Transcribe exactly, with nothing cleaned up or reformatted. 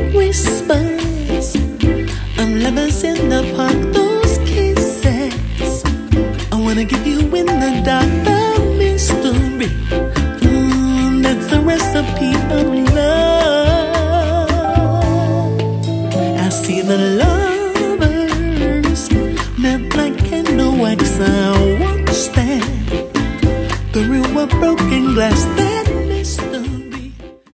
whispers of lovers in the park, those kisses I wanna give you in the dark, the mystery. Mm, that's the recipe of love. I see the lovers melt like candle wax. I watch them through a broken glass that